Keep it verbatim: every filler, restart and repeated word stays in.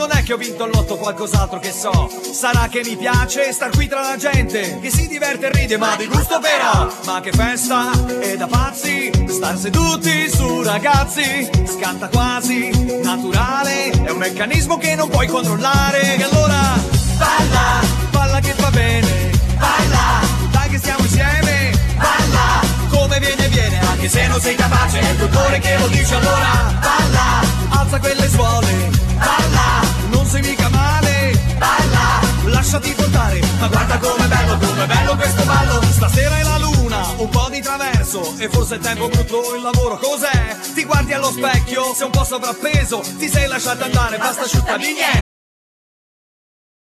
non è che ho vinto al lotto, qualcos'altro che so. Sarà che mi piace star qui tra la gente che si diverte e ride, ma di gusto però. Ma che festa, è da pazzi star seduti su ragazzi. Scatta quasi naturale, è un meccanismo che non puoi controllare. E allora balla, balla che fa bene. Balla, dai che stiamo insieme. Balla, come viene viene, anche se non sei capace, è il tuo cuore che lo dice. Allora balla, alza quelle suole. Balla, non sei mica male. Balla, lasciati portare, ma guarda com'è bello, com'è bello questo ballo. Stasera è la luna, un po' di traverso, e forse il tempo brutto, il lavoro cos'è? Ti guardi allo specchio, sei un po' sovrappeso, ti sei lasciato andare, basta asciuttami niente.